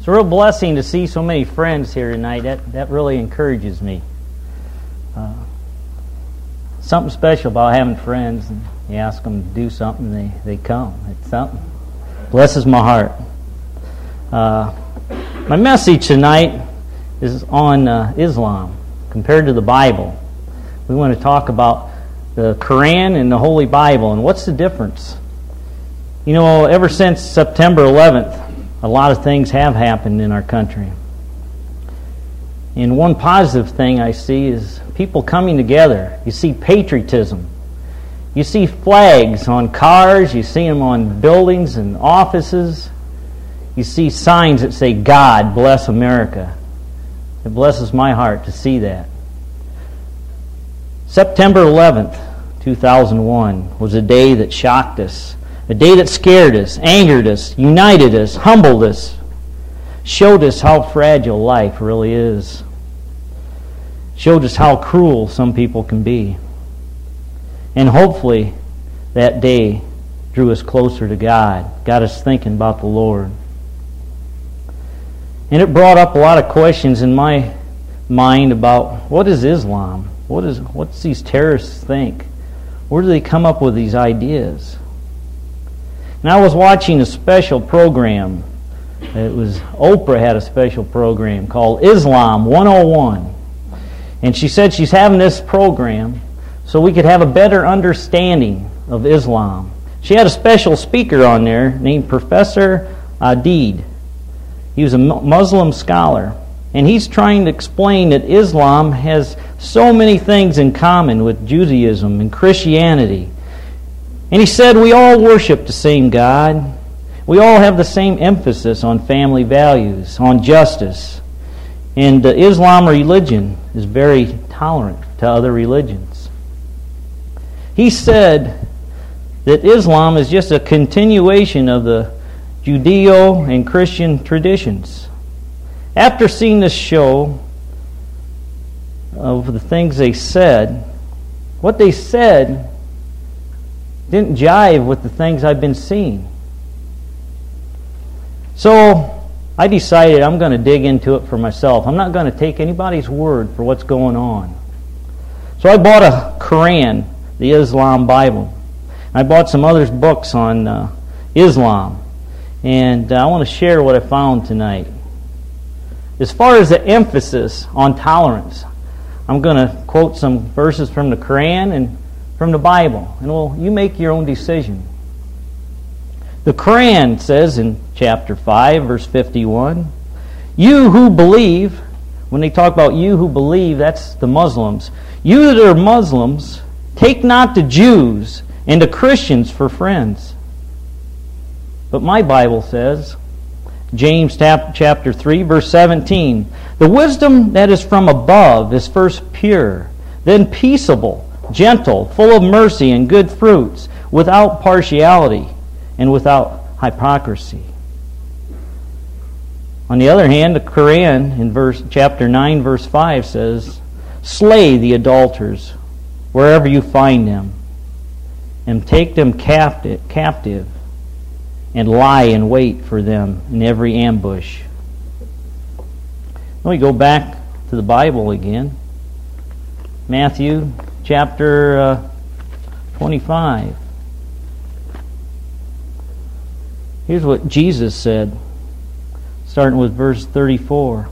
It's a real blessing to see so many friends here tonight. That really encourages me. Something special about having friends. And you ask them to do something, they come. It's something. Blesses my heart. My message tonight is on Islam compared to the Bible. We want to talk about the Quran and the Holy Bible and what's the difference. You know, ever since September 11th, a lot of things have happened in our country. And one positive thing I see is people coming together. You see patriotism. You see flags on cars. You see them on buildings and offices. You see signs that say, God bless America. It blesses my heart to see that. September 11th, 2001 was a day that shocked us. A day that scared us, angered us, united us, humbled us, showed us how fragile life really is, showed us how cruel some people can be. And hopefully that day drew us closer to God, got us thinking about the Lord. And it brought up a lot of questions in my mind about what is Islam? What's these terrorists think? Where do they come up with these ideas? And I was watching a special program. Oprah had a special program called Islam 101. And she said she's having this program so we could have a better understanding of Islam. She had a special speaker on there named Professor Adid. He was a Muslim scholar. And he's trying to explain that Islam has so many things in common with Judaism and Christianity. And he said we all worship the same God. We all have the same emphasis on family values, on justice. And the Islam religion is very tolerant to other religions. He said that Islam is just a continuation of the Judeo and Christian traditions. After seeing this show of the things they said, what they said didn't jive with the things I've been seeing. So I decided I'm going to dig into it for myself. I'm not going to take anybody's word for what's going on. So I bought a Quran, the Islam Bible. I bought some other books on Islam. And I want to share what I found tonight. As far as the emphasis on tolerance, I'm going to quote some verses from the Quran and from the Bible. And you make your own decision. The Quran says in chapter 5, verse 51, you who believe, when they talk about you who believe, that's the Muslims. You that are Muslims, take not the Jews and the Christians for friends. But my Bible says, James chapter 3, verse 17, the wisdom that is from above is first pure, then peaceable, gentle, full of mercy and good fruits, without partiality and without hypocrisy. On the other hand, the Quran in chapter 9, verse 5 says, slay the adulterers wherever you find them, and take them captive, and lie in wait for them in every ambush. Let me go back to the Bible again. Matthew chapter 25. Here's what Jesus said, starting with verse 34.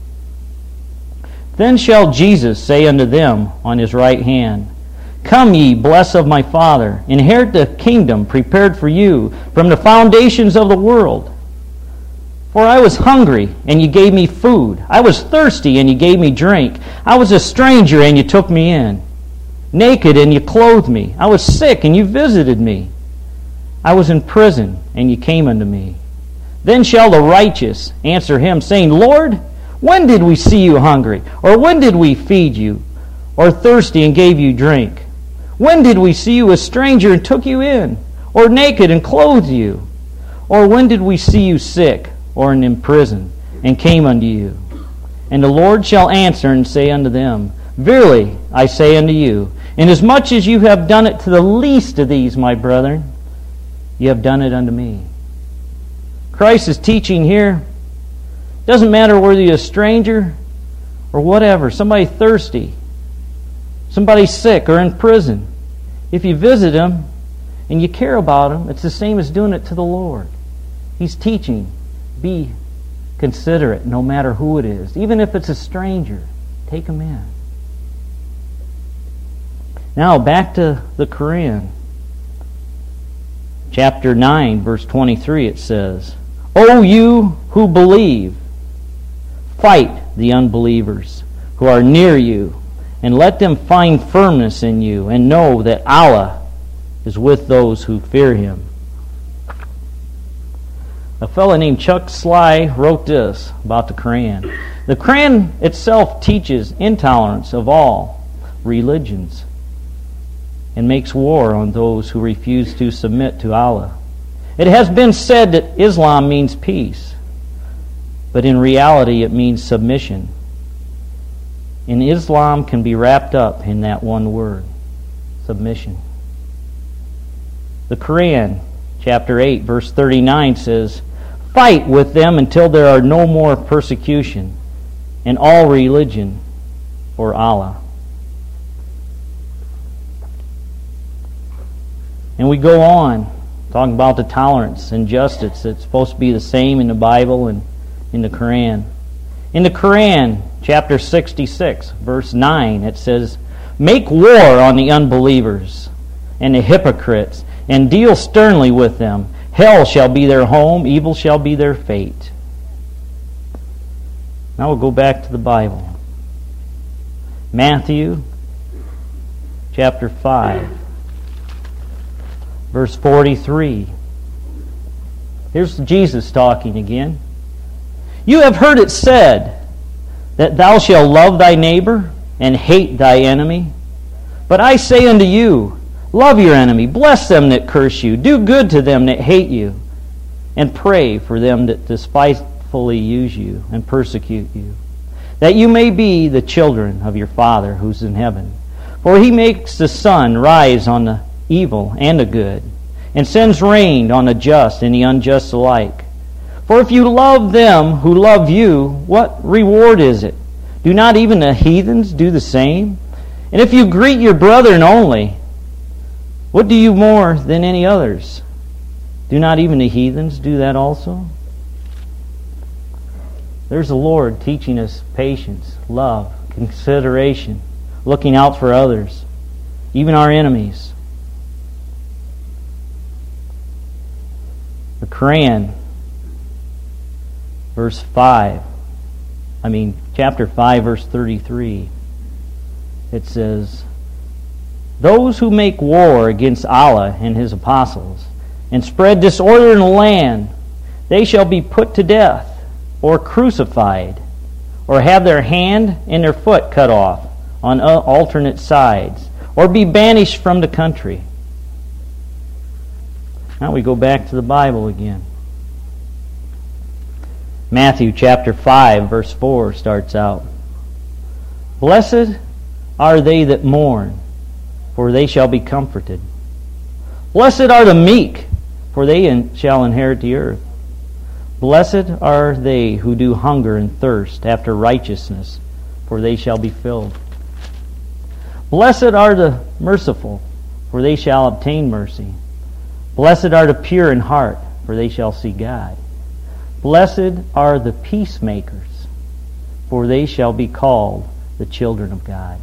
Then shall Jesus say unto them on his right hand, come ye, blessed of my Father, inherit the kingdom prepared for you from the foundations of the world. For I was hungry, and you gave me food. I was thirsty, and you gave me drink. I was a stranger, and you took me in. Naked, and you clothed me. I was sick, and you visited me. I was in prison, and you came unto me. Then shall the righteous answer him, saying, Lord, when did we see you hungry? Or when did we feed you? Or thirsty, and gave you drink? When did we see you a stranger and took you in? Or naked and clothed you? Or when did we see you sick or in prison and came unto you? And the Lord shall answer and say unto them, verily I say unto you, inasmuch as you have done it to the least of these, my brethren, you have done it unto me. Christ is teaching here Doesn't matter whether you're a stranger or whatever, somebody thirsty, somebody sick or in prison. If you visit them and you care about them, it's the same as doing it to the Lord. He's teaching, be considerate no matter who it is. Even if it's a stranger, take them in. Now back to the Quran. Chapter 9, verse 23, it says, O you who believe, fight the unbelievers who are near you, and let them find firmness in you, and know that Allah is with those who fear Him. A fellow named Chuck Sly wrote this about the Quran. The Quran itself teaches intolerance of all religions and makes war on those who refuse to submit to Allah. It has been said that Islam means peace, but in reality it means submission. And Islam can be wrapped up in that one word, submission. The Quran, chapter 8, verse 39 says, Fight with them until there are no more persecution in all religion for Allah. And we go on talking about the tolerance and justice that's supposed to be the same in the Bible and in the Quran. In the Quran, chapter 66, verse 9, it says, Make war on the unbelievers and the hypocrites, and deal sternly with them. Hell shall be their home, evil shall be their fate. Now we'll go back to the Bible. Matthew, chapter 5. Verse 43. Here's Jesus talking again. You have heard it said that thou shalt love thy neighbor and hate thy enemy. But I say unto you, love your enemy, bless them that curse you, do good to them that hate you, and pray for them that despitefully use you and persecute you, that you may be the children of your Father who's in heaven. For He makes the sun rise on the evil and the good, and sends rain on the just and the unjust alike. For if you love them who love you, what reward is it? Do not even the heathens do the same? And if you greet your brethren only, what do you more than any others? Do not even the heathens do that also? There's the Lord teaching us patience, love, consideration, looking out for others, even our enemies. The Quran, chapter 5, verse 33, it says, Those who make war against Allah and His apostles and spread disorder in the land, they shall be put to death or crucified or have their hand and their foot cut off on alternate sides or be banished from the country. Now we go back to the Bible again. Matthew chapter 5, verse 4 starts out. Blessed are they that mourn, for they shall be comforted. Blessed are the meek, for they shall inherit the earth. Blessed are they who do hunger and thirst after righteousness, for they shall be filled. Blessed are the merciful, for they shall obtain mercy. Blessed are the pure in heart, for they shall see God. Blessed are the peacemakers, for they shall be called the children of God.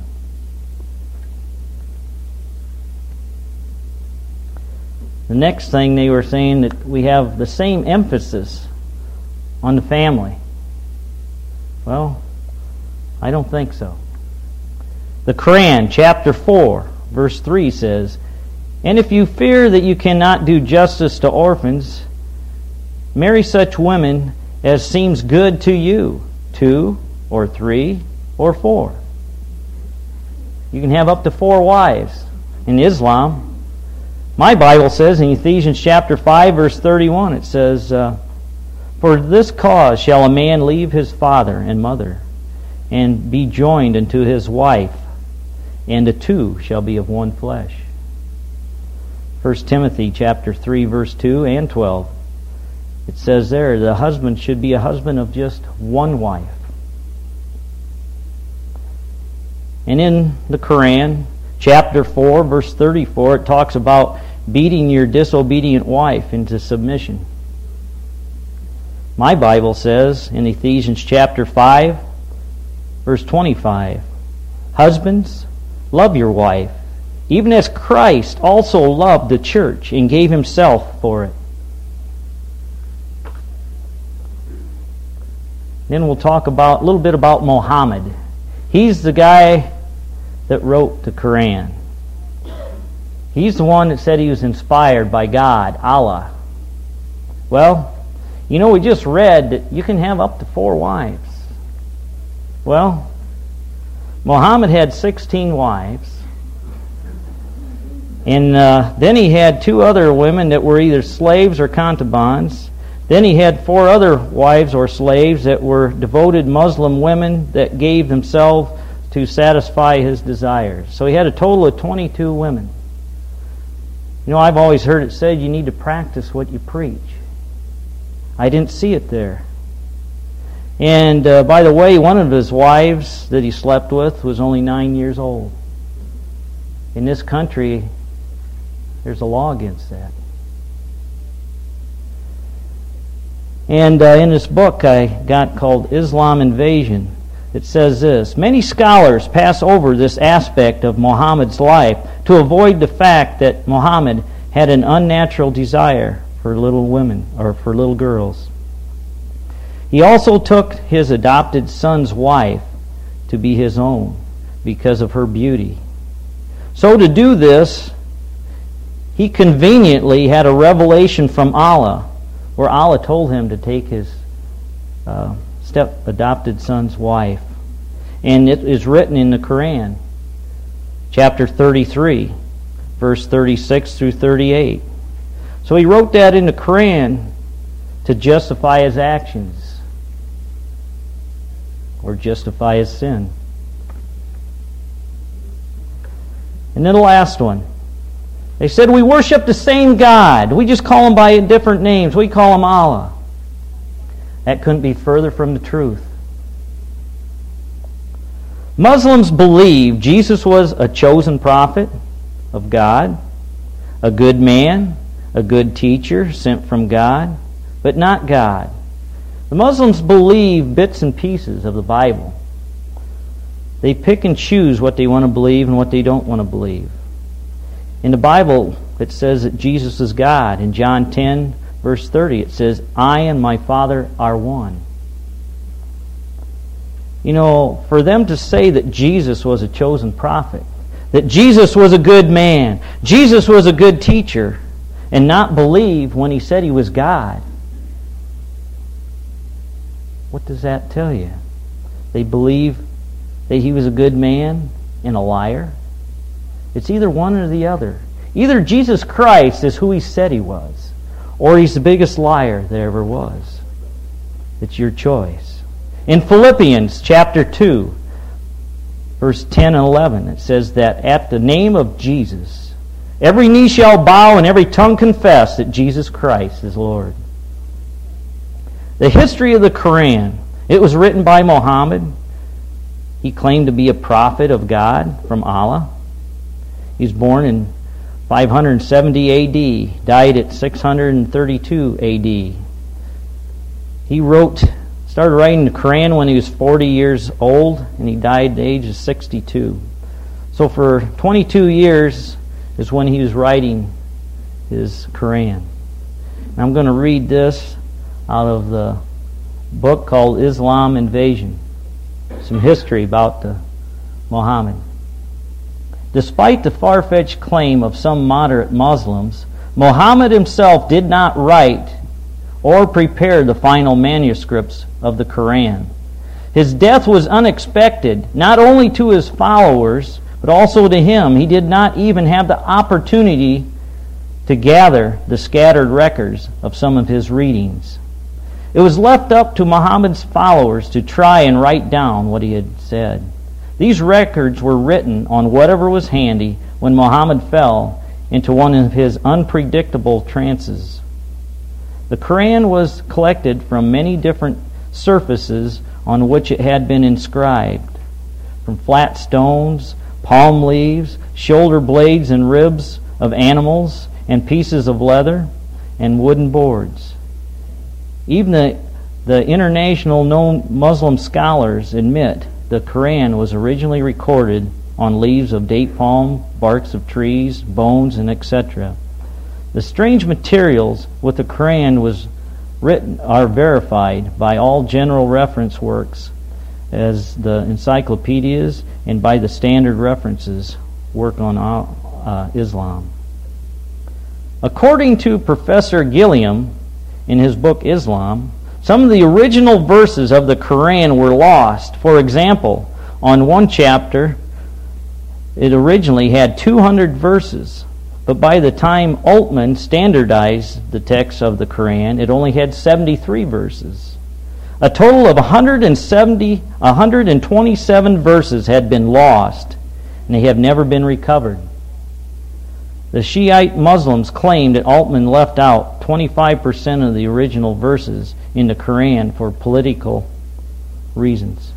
The next thing they were saying that we have the same emphasis on the family. Well, I don't think so. The Quran, chapter 4, verse 3 says, And if you fear that you cannot do justice to orphans, marry such women as seems good to you, 2 or 3 or 4. You can have up to 4 wives in Islam. My Bible says in Ephesians chapter 5, verse 31, it says, For this cause shall a man leave his father and mother, and be joined unto his wife, and the two shall be of one flesh. 1 Timothy chapter 3, verse 2 and 12. It says there, the husband should be a husband of just one wife. And in the Quran, chapter 4, verse 34, it talks about beating your disobedient wife into submission. My Bible says in Ephesians chapter 5, verse 25, husbands, love your wife, even as Christ also loved the church and gave himself for it. Then we'll talk about a little bit about Muhammad. He's the guy that wrote the Quran. He's the one that said he was inspired by God, Allah. Well, you know, we just read that you can have up to 4 wives. Well, Muhammad had 16 wives. And then he had 2 other women that were either slaves or concubines. Then he had 4 other wives or slaves that were devoted Muslim women that gave themselves to satisfy his desires. So he had a total of 22 women. You know, I've always heard it said you need to practice what you preach. I didn't see it there. And by the way, one of his wives that he slept with was only 9 years old. In this country, there's a law against that. And in this book I got called Islam Invasion, it says this: many scholars pass over this aspect of Muhammad's life to avoid the fact that Muhammad had an unnatural desire for little women or for little girls. He also took his adopted son's wife to be his own because of her beauty. So to do this, he conveniently had a revelation from Allah, where Allah told him to take his step-adopted son's wife. And it is written in the Quran, chapter 33, verse 36 through 38. So he wrote that in the Quran to justify his actions, or justify his sin. And then the last one. They said, we worship the same God. We just call him by different names. We call him Allah. That couldn't be further from the truth. Muslims believe Jesus was a chosen prophet of God, a good man, a good teacher sent from God, but not God. The Muslims believe bits and pieces of the Bible. They pick and choose what they want to believe and what they don't want to believe. In the Bible, it says that Jesus is God. In John 10, verse 30, it says, I and my Father are one. You know, for them to say that Jesus was a chosen prophet, that Jesus was a good man, Jesus was a good teacher, and not believe when he said he was God, what does that tell you? They believe that he was a good man and a liar? It's either one or the other. Either Jesus Christ is who he said he was, or he's the biggest liar there ever was. It's your choice. In Philippians chapter 2, verse 10 and 11, it says that at the name of Jesus, every knee shall bow and every tongue confess that Jesus Christ is Lord. The history of the Quran, it was written by Muhammad. He claimed to be a prophet of God from Allah. He was born in 570 A.D., died at 632 A.D. He started writing the Quran when he was 40 years old, and he died at the age of 62. So for 22 years is when he was writing his Quran. And I'm going to read this out of the book called Islam Invasion. Some history about Muhammad. Despite the far-fetched claim of some moderate Muslims, Muhammad himself did not write or prepare the final manuscripts of the Quran. His death was unexpected, not only to his followers, but also to him. He did not even have the opportunity to gather the scattered records of some of his readings. It was left up to Muhammad's followers to try and write down what he had said. These records were written on whatever was handy when Muhammad fell into one of his unpredictable trances. The Quran was collected from many different surfaces on which it had been inscribed, from flat stones, palm leaves, shoulder blades and ribs of animals, and pieces of leather and wooden boards. Even the international known Muslim scholars admit the Quran was originally recorded on leaves of date palm, barks of trees, bones, and etc. The strange materials with the Quran was written are verified by all general reference works as the encyclopedias and by the standard references work on Islam. According to Professor Gilliam in his book Islam, some of the original verses of the Quran were lost. For example, on one chapter, it originally had 200 verses, but by the time Altman standardized the text of the Quran, it only had 73 verses. A total of 127 verses had been lost, and they have never been recovered. The Shiite Muslims claimed that Altman left out 25% of the original verses in the Quran for political reasons.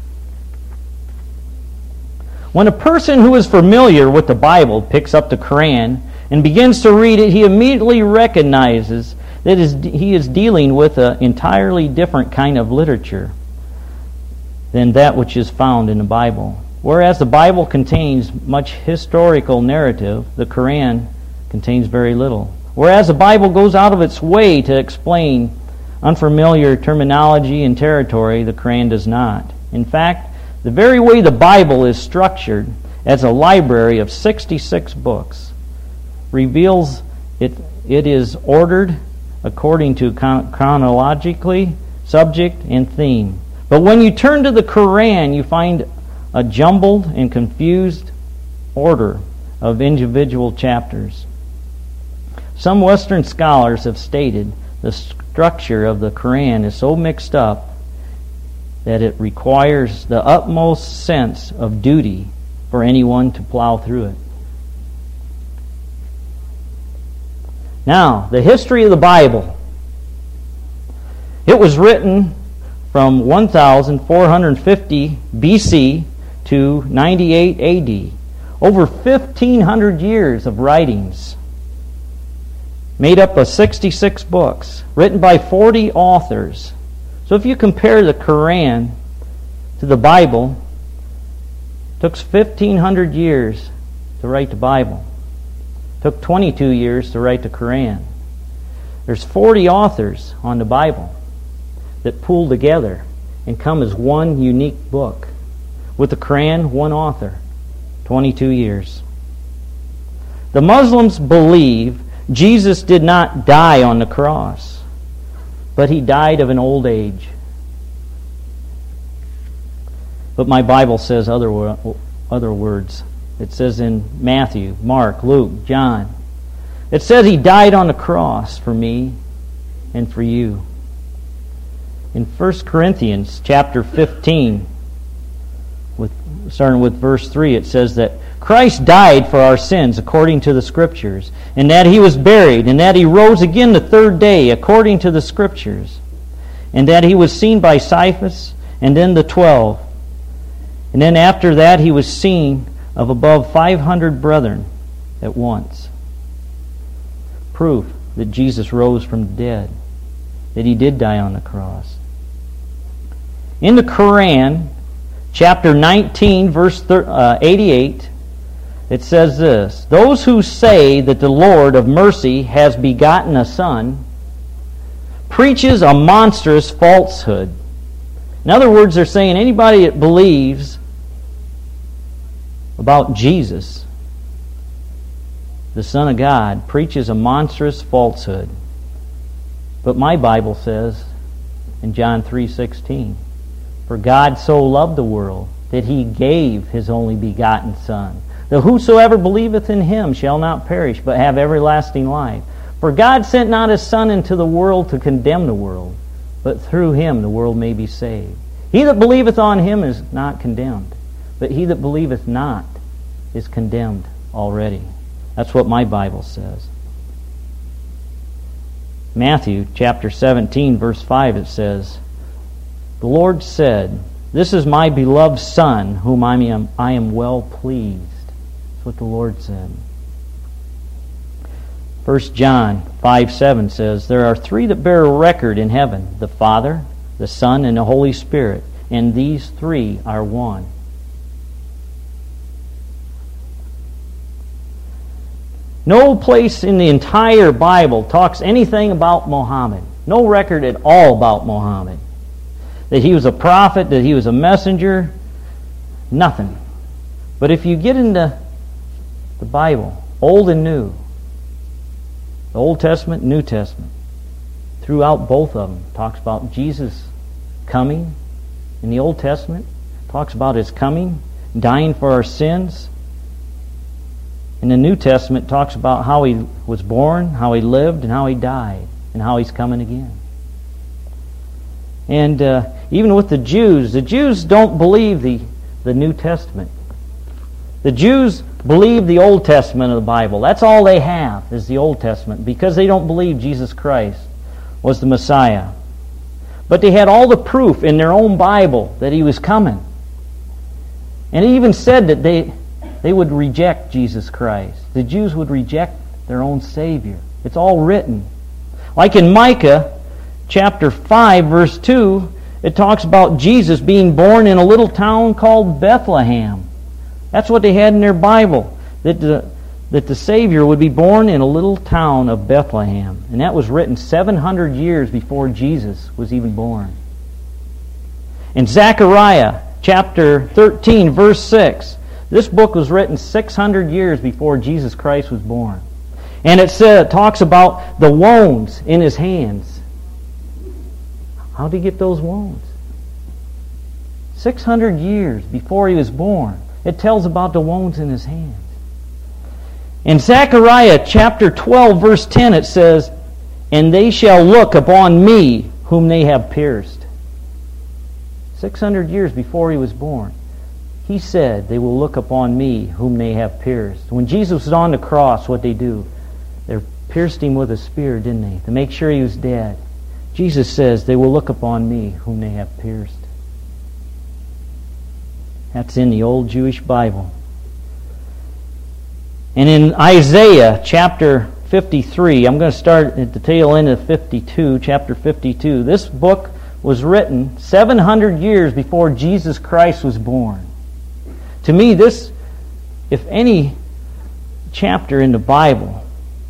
When a person who is familiar with the Bible picks up the Quran and begins to read it, he immediately recognizes that he is dealing with an entirely different kind of literature than that which is found in the Bible. Whereas the Bible contains much historical narrative, the Quran contains very little. Whereas the Bible goes out of its way to explain unfamiliar terminology and territory, the Quran does not. In fact, the very way the Bible is structured as a library of 66 books reveals it is ordered according to chronologically, subject, and theme. But when you turn to the Quran, you find a jumbled and confused order of individual chapters. Some Western scholars have stated the structure of the Quran is so mixed up that it requires the utmost sense of duty for anyone to plow through it. Now, the history of the Bible. It was written from 1450 BC to 98 AD. Over 1,500 years of writings made up of 66 books written by 40 authors. So if you compare the Quran to the Bible, it took 1,500 years to write the Bible. It took 22 years to write the Quran. There's 40 authors on the Bible that pool together and come as one unique book. With the Quran, one author, 22 years. The Muslims believe Jesus did not die on the cross, but he died of an old age. But my Bible says other words. It says in Matthew, Mark, Luke, John. It says he died on the cross for me and for you. In 1 Corinthians chapter 15, starting with verse 3, it says that Christ died for our sins according to the Scriptures, and that he was buried, and that he rose again the third day according to the Scriptures, and that he was seen by Cephas, and then the 12. And then after that he was seen of above 500 brethren at once. Proof that Jesus rose from the dead, that he did die on the cross. In the Quran, chapter 19, verse 88, it says this: "Those who say that the Lord of mercy has begotten a son preaches a monstrous falsehood." In other words, they're saying anybody that believes about Jesus, the Son of God, preaches a monstrous falsehood. But my Bible says in John 3:16, "For God so loved the world that he gave his only begotten Son, that whosoever believeth in him shall not perish, but have everlasting life. For God sent not his Son into the world to condemn the world, but through him the world may be saved. He that believeth on him is not condemned, but he that believeth not is condemned already." That's what my Bible says. Matthew chapter 17, verse 5, it says, "The Lord said, 'This is my beloved Son, whom I am well pleased.'" That's what the Lord said. 1 John 5:7 says, "There are three that bear record in heaven, the Father, the Son, and the Holy Spirit, and these three are one." No place in the entire Bible talks anything about Muhammad. No record at all about Muhammad. That he was a prophet, that he was a messenger, nothing. But if you get into the Bible, Old and New, the Old Testament, New Testament, throughout both of them, talks about Jesus coming. In the Old Testament, talks about His coming, dying for our sins. In the New Testament, talks about how He was born, how He lived, and how He died, and how He's coming again. And even with the Jews don't believe the New Testament. The Jews believe the Old Testament of the Bible. That's all they have, is the Old Testament, because they don't believe Jesus Christ was the Messiah. But they had all the proof in their own Bible that He was coming. And it even said that they would reject Jesus Christ. The Jews would reject their own Savior. It's all written. Like in Micah chapter 5, verse 2, it talks about Jesus being born in a little town called Bethlehem. That's what they had in their Bible, that the Savior would be born in a little town of Bethlehem. And that was written 700 years before Jesus was even born. In Zechariah chapter 13, verse 6, this book was written 600 years before Jesus Christ was born. And it talks about the wounds in His hands. How did He get those wounds? 600 years before He was born. It tells about the wounds in His hands. In Zechariah chapter 12, verse 10, it says, "And they shall look upon me whom they have pierced." 600 years before He was born, He said, "They will look upon me whom they have pierced." When Jesus was on the cross, what they do? They pierced Him with a spear, didn't they? To make sure He was dead. Jesus says, "They will look upon me whom they have pierced." That's in the old Jewish Bible. And in Isaiah chapter 53, I'm going to start at the tail end of 52, chapter 52. This book was written 700 years before Jesus Christ was born. To me, this, if any chapter in the Bible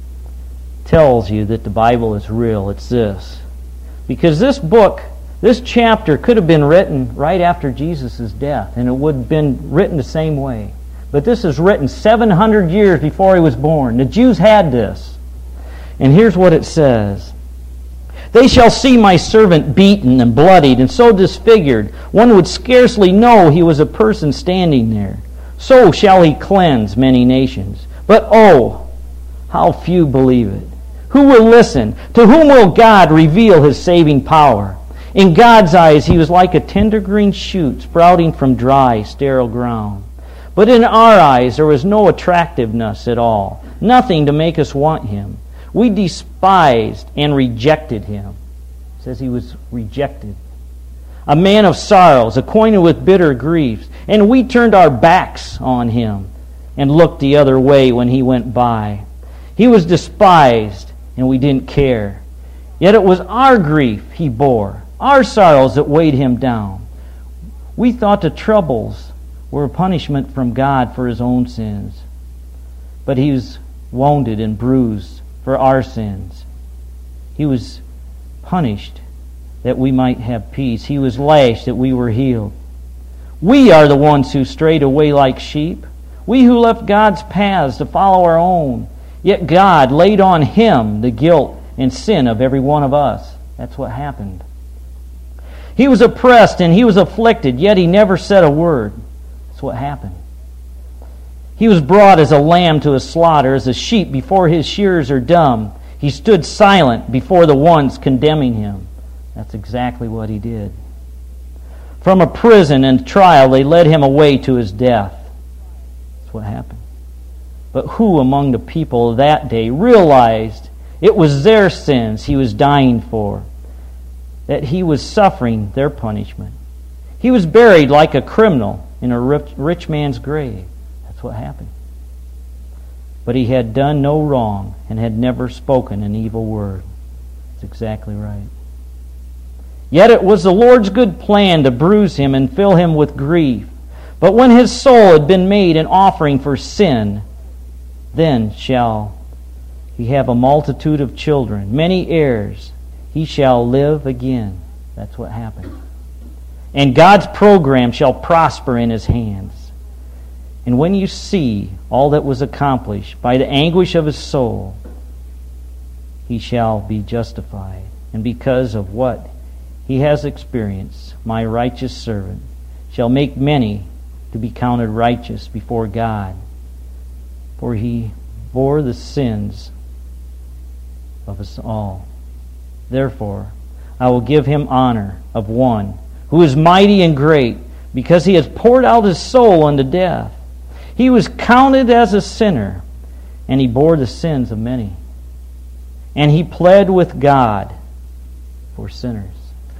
tells you that the Bible is real, it's this. Because this book, this chapter could have been written right after Jesus' death, and it would have been written the same way. But this is written 700 years before He was born. The Jews had this. And here's what it says. "They shall see my servant beaten and bloodied and so disfigured, one would scarcely know he was a person standing there. So shall He cleanse many nations. But oh, how few believe it. Who will listen? To whom will God reveal His saving power? In God's eyes He was like a tender green shoot sprouting from dry, sterile ground. But in our eyes there was no attractiveness at all, nothing to make us want Him. We despised and rejected Him." It says He was rejected. "A man of sorrows, acquainted with bitter griefs, and we turned our backs on Him and looked the other way when He went by. He was despised, and we didn't care. Yet it was our grief He bore, our sorrows that weighed Him down. We thought the troubles were a punishment from God for His own sins. But He was wounded and bruised for our sins. He was punished that we might have peace. He was lashed that we were healed. We are the ones who strayed away like sheep. We who left God's paths to follow our own. Yet God laid on Him the guilt and sin of every one of us." That's what happened. "He was oppressed and He was afflicted, yet He never said a word." That's what happened. "He was brought as a lamb to a slaughter, as a sheep before his shearers are dumb. He stood silent before the ones condemning Him." That's exactly what He did. "From a prison and trial they led Him away to His death." That's what happened. But who among the people of that day realized It was their sins He was dying for, that He was suffering their punishment. He was buried like a criminal in a rich man's grave. That's what happened. But He had done no wrong and had never spoken an evil word. That's exactly right. Yet it was the Lord's good plan to bruise Him and fill Him with grief. But when His soul had been made an offering for sin, then shall He have a multitude of children, many heirs. He shall live again. That's what happened. And God's program shall prosper in His hands. And when you see all that was accomplished by the anguish of His soul, He shall be justified. And because of what He has experienced, my righteous servant shall make many to be counted righteous before God. For He bore the sins of us all. Therefore, I will give Him honor of one who is mighty and great, because He has poured out His soul unto death. He was counted as a sinner, and He bore the sins of many. And He pled with God for sinners.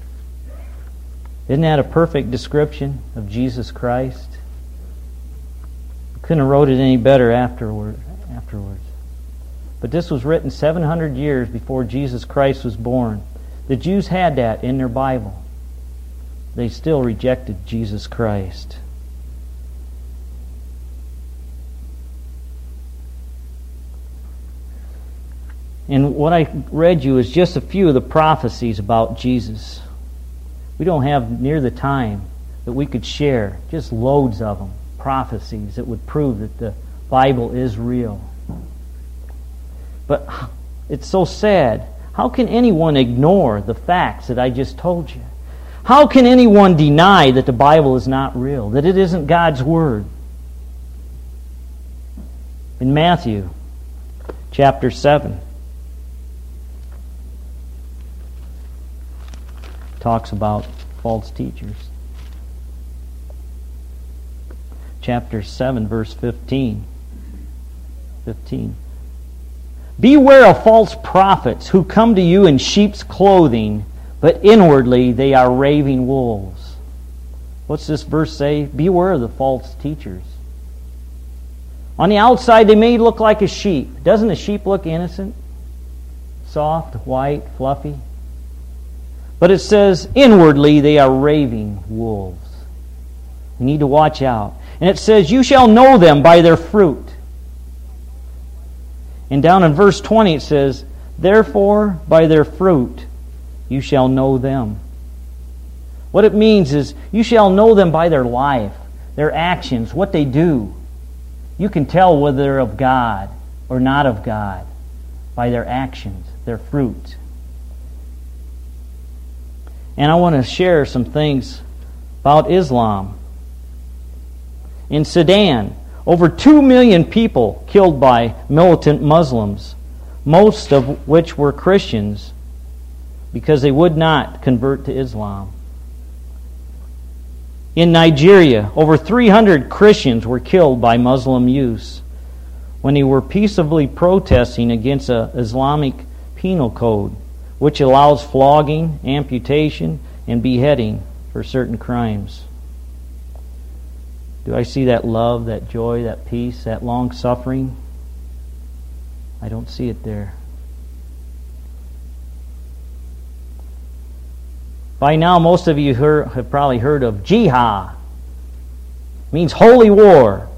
Isn't that a perfect description of Jesus Christ? Couldn't have wrote it any better afterwards. But this was written 700 years before Jesus Christ was born. The Jews had that in their Bible. They still rejected Jesus Christ. And what I read you is just a few of the prophecies about Jesus. We don't have near the time that we could share, just loads of them, prophecies that would prove that the Bible is real. But it's so sad. How can anyone ignore the facts that I just told you? How can anyone deny that the Bible is not real, that it isn't God's Word? In Matthew chapter 7, talks about false teachers. Chapter 7, verse 15. Beware of false prophets who come to you in sheep's clothing, but inwardly they are raving wolves. What's this verse say? Beware of the false teachers. On the outside they may look like a sheep. Doesn't a sheep look innocent? Soft, white, fluffy? But it says, inwardly they are raving wolves. We need to watch out. And it says, you shall know them by their fruit. And down in verse 20 it says, therefore by their fruit you shall know them. What it means is, you shall know them by their life, their actions, what they do. You can tell whether they're of God or not of God by their actions, their fruit. And I want to share some things about Islam. In Sudan, over 2 million people killed by militant Muslims, most of which were Christians, because they would not convert to Islam. In Nigeria, over 300 Christians were killed by Muslim youths when they were peaceably protesting against an Islamic penal code, which allows flogging, amputation, and beheading for certain crimes. Do I see that love, that joy, that peace, that long-suffering? I don't see it there. By now, most of you have probably heard of jihad. It means holy war.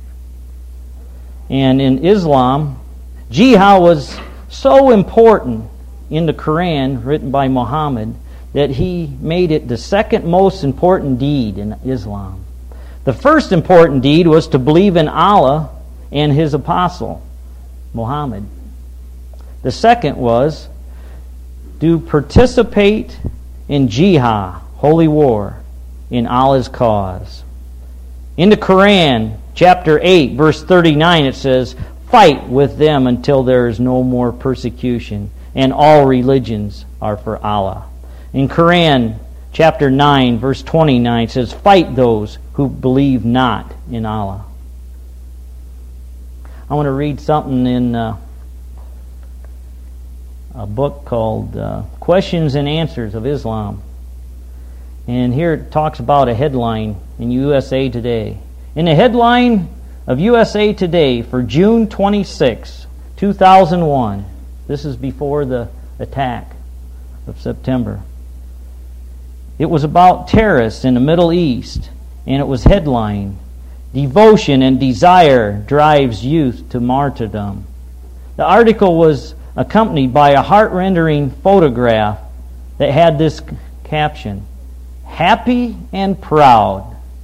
And in Islam, jihad was so important in the Quran, written by Muhammad, that he made it the second most important deed in Islam. The first important deed was to believe in Allah and His apostle, Muhammad. The second was to participate in jihad, holy war, in Allah's cause. In the Quran, chapter 8, verse 39, it says, fight with them until there is no more persecution, and all religions are for Allah. In Quran, chapter 9, verse 29, it says, fight those who believe not in Allah. I want to read something in a book called Questions and Answers of Islam. And here it talks about a headline in USA Today. In the headline of USA Today for June 26, 2001, this is before the attack of September. It was about terrorists in the Middle East, and it was headlined, "Devotion and Desire Drives Youth to Martyrdom." The article was accompanied by a heart-rending photograph that had this caption, "Happy and Proud."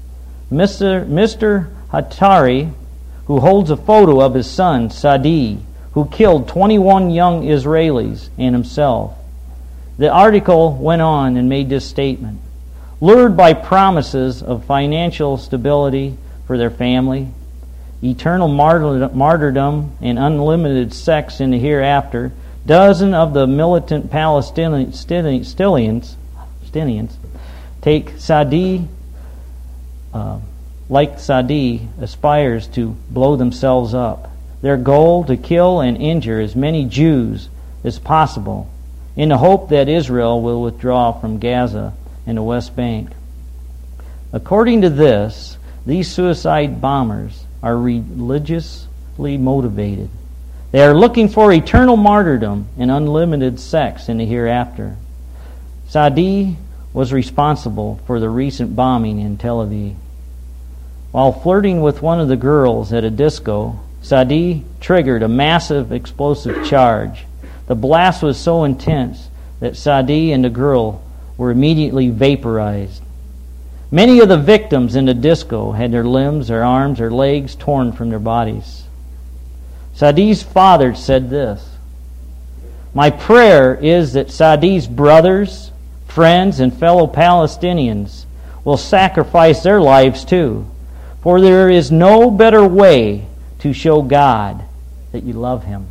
Mr. Hattari, who holds a photo of his son, Saadi, who killed 21 young Israelis and himself. The article went on and made this statement. Lured by promises of financial stability for their family, eternal martyrdom, and unlimited sex in the hereafter, dozens of the militant Palestinians take Saadi, like Saadi, aspires to blow themselves up. Their goal to kill and injure as many Jews as possible in the hope that Israel will withdraw from Gaza and the West Bank. According to this, these suicide bombers are religiously motivated. They are looking for eternal martyrdom and unlimited sex in the hereafter. Saadi was responsible for the recent bombing in Tel Aviv. While flirting with one of the girls at a disco, Saadi triggered a massive explosive charge. The blast was so intense that Saadi and the girl were immediately vaporized. Many of the victims in the disco had their limbs, their arms, their legs torn from their bodies. Saadi's father said this, "My prayer is that Saadi's brothers, friends, and fellow Palestinians will sacrifice their lives too, for there is no better way to show God that you love Him."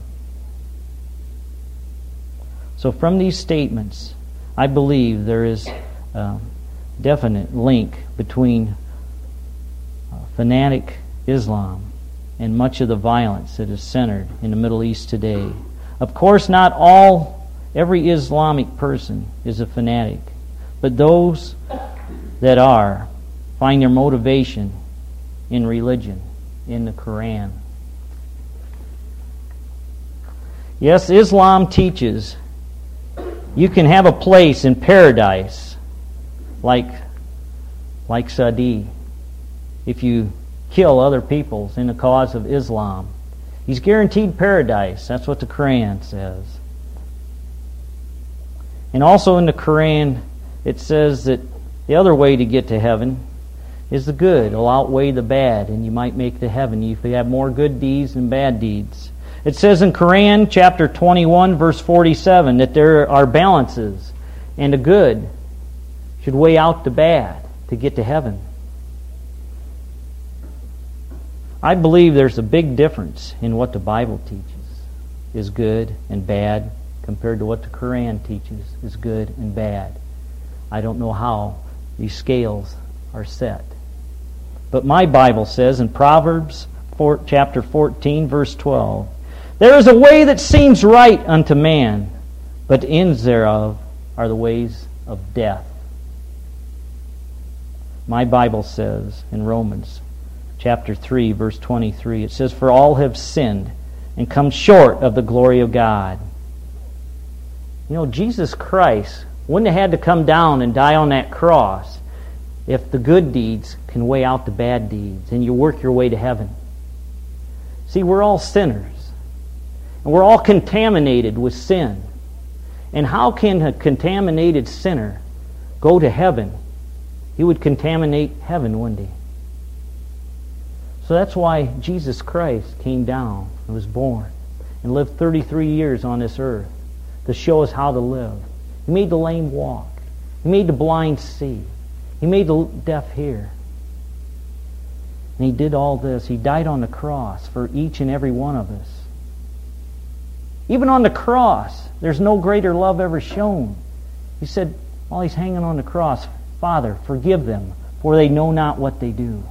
So from these statements, I believe there is a definite link between fanatic Islam and much of the violence that is centered in the Middle East today. Of course, not every Islamic person is a fanatic, but those that are find their motivation in religion, in the Quran. Yes, Islam teaches you can have a place in paradise like Saadi if you kill other peoples in the cause of Islam. He's guaranteed paradise. That's what the Quran says. And also in the Quran it says that the other way to get to heaven is the good. It'll outweigh the bad, and you might make it to heaven if you have more good deeds than bad deeds. It says in Quran chapter 21 verse 47 that there are balances, and the good should weigh out the bad to get to heaven. I believe there's a big difference in what the Bible teaches is good and bad compared to what the Quran teaches is good and bad. I don't know how these scales are set. But my Bible says in Proverbs chapter 14 verse 12, "There is a way that seems right unto man, but the ends thereof are the ways of death." My Bible says in Romans chapter 3 verse 23, it says, "For all have sinned and come short of the glory of God." You know, Jesus Christ wouldn't have had to come down and die on that cross if the good deeds can weigh out the bad deeds and you work your way to heaven. See, we're all sinners. And we're all contaminated with sin. And how can a contaminated sinner go to heaven? He would contaminate heaven, wouldn't he? So that's why Jesus Christ came down and was born and lived 33 years on this earth to show us how to live. He made the lame walk. He made the blind see. He made the deaf hear. And He did all this. He died on the cross for each and every one of us. Even on the cross, there's no greater love ever shown. He said, while He's hanging on the cross, "Father, forgive them, for they know not what they do."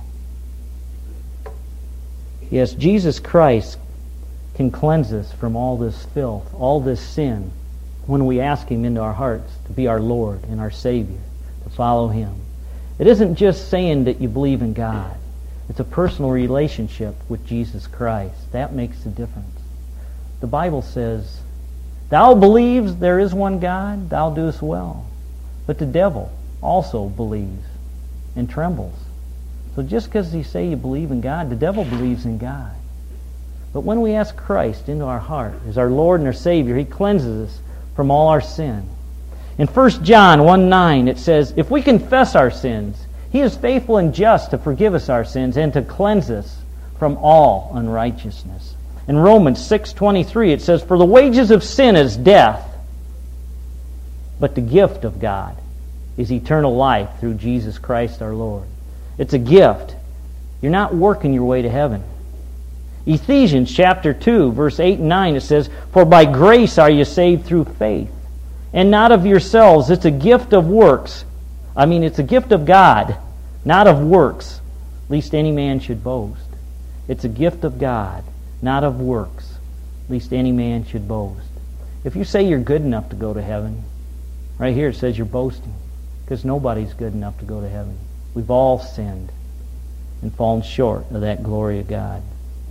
Yes, Jesus Christ can cleanse us from all this filth, all this sin, when we ask Him into our hearts to be our Lord and our Savior, to follow Him. It isn't just saying that you believe in God. It's a personal relationship with Jesus Christ. That makes the difference. The Bible says, "Thou believes there is one God, thou doest well." But the devil also believes and trembles. So just because you say you believe in God, the devil believes in God. But when we ask Christ into our heart as our Lord and our Savior, He cleanses us from all our sin. In 1 John 1:9 it says, "If we confess our sins, He is faithful and just to forgive us our sins and to cleanse us from all unrighteousness." In Romans 6:23 it says, "For the wages of sin is death, but the gift of God is eternal life through Jesus Christ our Lord." It's a gift. You're not working your way to heaven. Ephesians chapter 2, verse 8 and 9, it says, "For by grace are you saved through faith, and not of yourselves. It's a gift of works." It's a gift of God, not of works, lest any man should boast. It's a gift of God, not of works, lest any man should boast. If you say you're good enough to go to heaven, right here it says you're boasting, because nobody's good enough to go to heaven. We've all sinned and fallen short of that glory of God.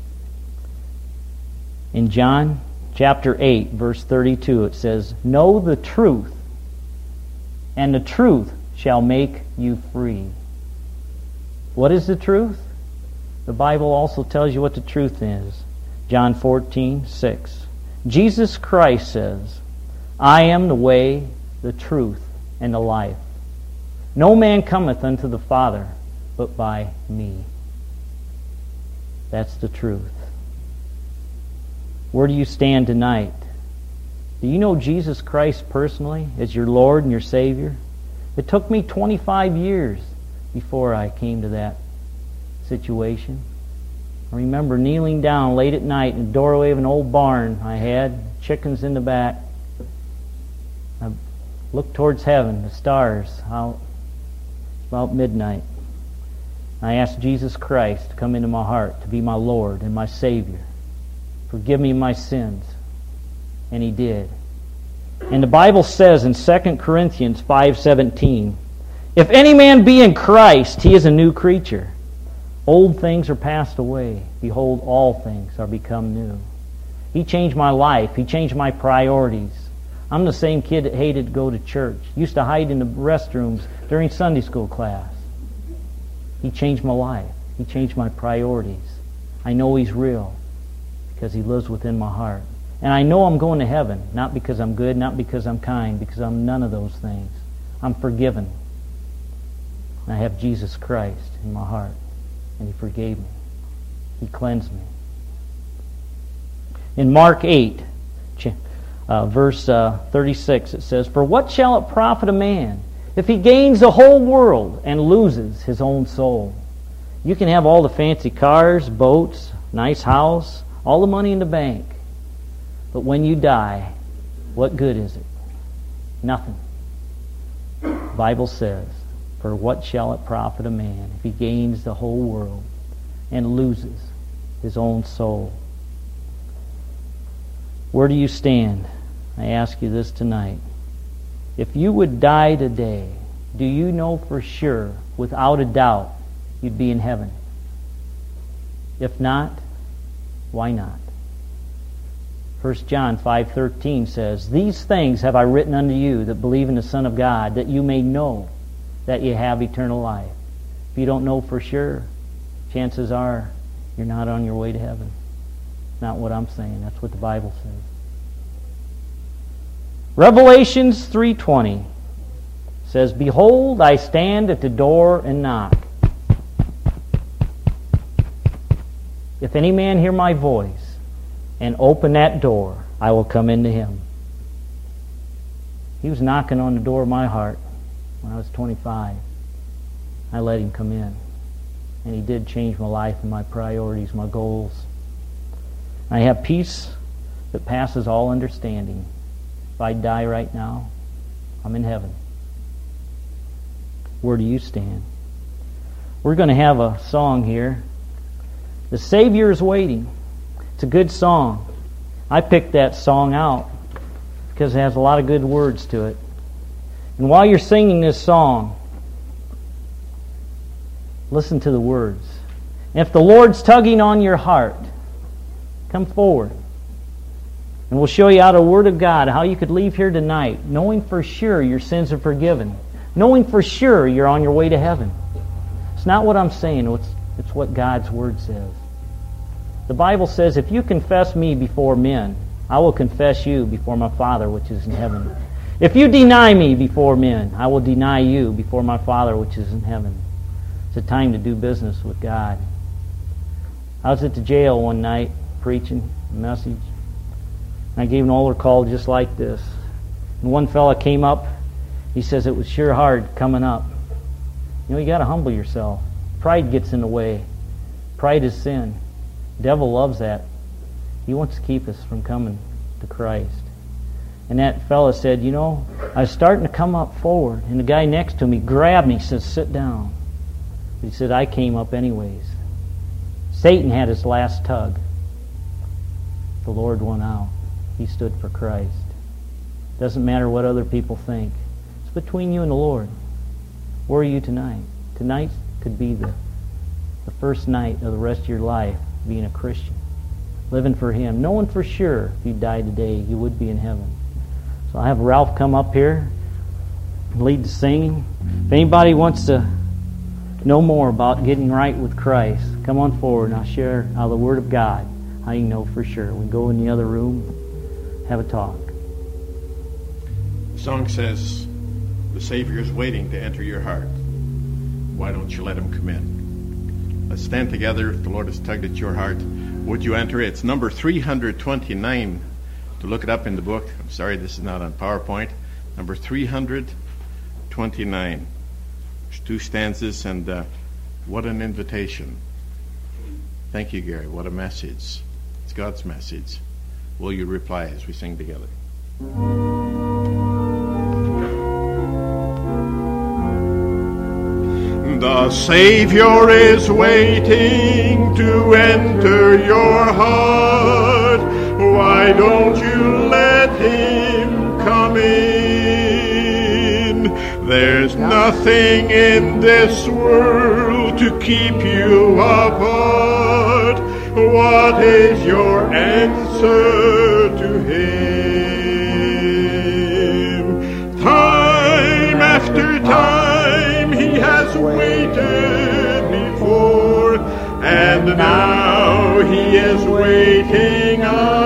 In John chapter 8, verse 32, it says, "Know the truth, and the truth shall make you free." What is the truth? The Bible also tells you what the truth is. John 14:6. Jesus Christ says, "I am the way, the truth, and the life. No man cometh unto the Father but by me." That's the truth. Where do you stand tonight? Do you know Jesus Christ personally as your Lord and your Savior? It took me 25 years before I came to that situation. I remember kneeling down late at night in the doorway of an old barn I had, chickens in the back. I looked towards heaven, the stars, out about midnight. I asked Jesus Christ to come into my heart, to be my Lord and my Savior. Forgive me my sins. And He did. And the Bible says in 2 Corinthians 5:17, "If any man be in Christ, he is a new creature. Old things are passed away. Behold, all things are become new." He changed my life. He changed my priorities. I'm the same kid that hated to go to church. Used to hide in the restrooms during Sunday school class. He changed my life. He changed my priorities. I know He's real because He lives within my heart. And I know I'm going to heaven, not because I'm good, not because I'm kind, because I'm none of those things. I'm forgiven. And I have Jesus Christ in my heart. And He forgave me. He cleansed me. In Mark 8, verse 36, it says, "For what shall it profit a man if he gains the whole world and loses his own soul?" You can have all the fancy cars, boats, nice house, all the money in the bank. But when you die, what good is it? Nothing. The Bible says, "For what shall it profit a man if he gains the whole world and loses his own soul?" Where do you stand? I ask you this tonight. If you would die today, do you know for sure, without a doubt, you'd be in heaven? If not, why not? 1 John 5:13 says, "These things have I written unto you that believe in the Son of God, that you may know that you have eternal life." If you don't know for sure, chances are you're not on your way to heaven. Not what I'm saying. That's what the Bible says. Revelations 3:20 says, "Behold, I stand at the door and knock. If any man hear my voice and open that door, I will come into him." He was knocking on the door of my heart when I was 25. I let Him come in. And He did change my life and my priorities, my goals. I have peace that passes all understanding. If I die right now, I'm in heaven. Where do you stand? We're going to have a song here. "The Savior is Waiting." It's a good song. I picked that song out because it has a lot of good words to it. And while you're singing this song, listen to the words. And if the Lord's tugging on your heart, come forward. And we'll show you out of the Word of God how you could leave here tonight knowing for sure your sins are forgiven. Knowing for sure you're on your way to heaven. It's not what I'm saying. It's what God's Word says. The Bible says, if you confess me before men, I will confess you before my Father which is in heaven. If you deny me before men, I will deny you before my Father which is in heaven. It's a time to do business with God. I was at the jail one night preaching a message. And I gave an altar call just like this. And one fella came up. He says, it was sure hard coming up. You know, you got to humble yourself. Pride gets in the way. Pride is sin. The devil loves that. He wants to keep us from coming to Christ. And that fella said, you know, I was starting to come up forward. And the guy next to me grabbed me, says, sit down. He said, I came up anyways. Satan had his last tug. The Lord won out. He stood for Christ. Doesn't matter what other people think. It's between you and the Lord. Where are you tonight? Tonight could be the first night of the rest of your life being a Christian. Living for Him. Knowing for sure if you died today, you would be in heaven. So I'll have Ralph come up here and lead the singing. If anybody wants to know more about getting right with Christ, come on forward and I'll share out of the Word of God how you know for sure. We can go in the other room, have a talk. The song says, the Savior is waiting to enter your heart. Why don't you let Him come in? Let's stand together. If the Lord has tugged at your heart, would you enter? It's number 329. To look it up in the book. I'm sorry, this is not on PowerPoint. Number 329. There's 2 stanzas, and what an invitation. Thank you, Gary. What a message. It's God's message. Will you reply as we sing together? The Savior is waiting to enter your heart. Why don't you let Him come in? There's nothing in this world to keep you apart. What is your answer to Him? Time after time He has waited before, and now He is waiting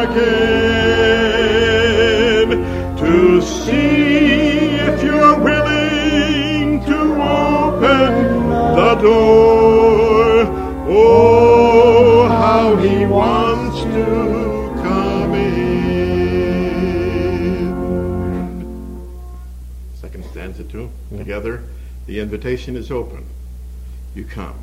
again to see if you're willing to open the door. Oh, how He wants to come in. Second stanza too, together. The invitation is open. You come.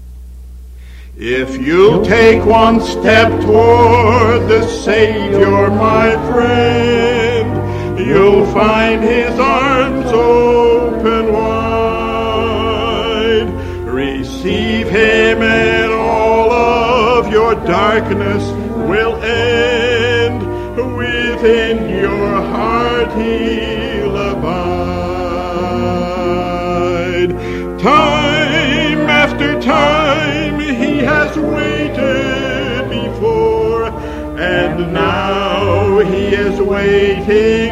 If you'll take one step toward the Savior, my friend, you'll find His arms open wide. Receive Him and all of your darkness will end. Within your heart He'll abide. Time after time He has waited before, and now He is waiting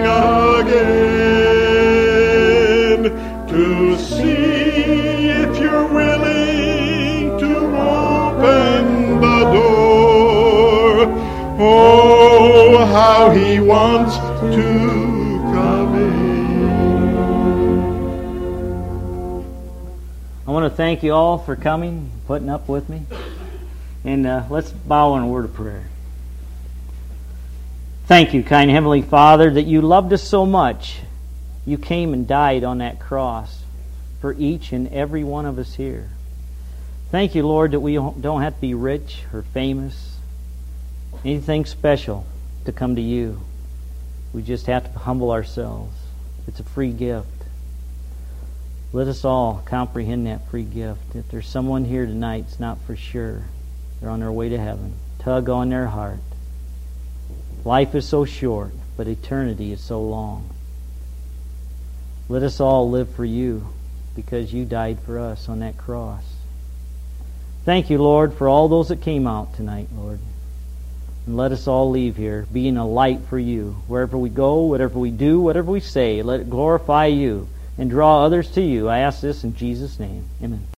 again to see if you're willing to open the door. Oh, how He wants to come in. I want to thank you all for coming, putting up with me. And let's bow in a word of prayer. Thank you, kind Heavenly Father, that you loved us so much. You came and died on that cross for each and every one of us here. Thank you, Lord, that we don't have to be rich or famous, anything special to come to you. We just have to humble ourselves. It's a free gift. Let us all comprehend that free gift. If there's someone here tonight that's not for sure, they're on their way to heaven, tug on their heart. Life is so short, but eternity is so long. Let us all live for you, because you died for us on that cross. Thank you, Lord, for all those that came out tonight, Lord. And let us all leave here being a light for you. Wherever we go, whatever we do, whatever we say, let it glorify you and draw others to you. I ask this in Jesus' name. Amen.